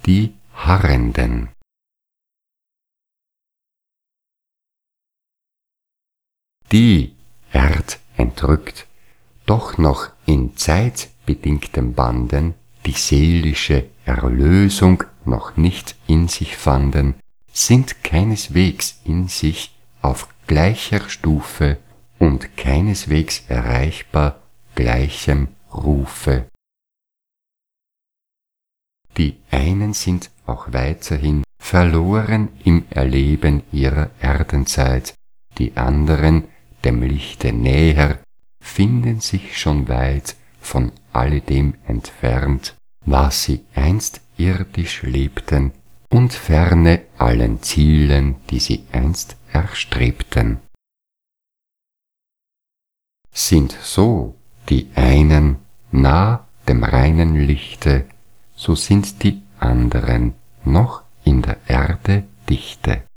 die Harrenden. Die erdentrückt, doch noch in zeitbedingtem Banden die seelische Erlösung noch nicht in sich fanden, sind keineswegs in sich auf gleicher Stufe und keineswegs erreichbar gleichem Rufe. Die einen sind auch weiterhin verloren im Erleben ihrer Erdenzeit, die anderen, dem Lichte näher, finden sich schon weit von alledem entfernt, was sie einst irdisch lebten, und ferne allen Zielen, die sie einst erstrebten. Sind so die einen nah dem reinen Lichte, so sind die anderen noch in der Erde dichte.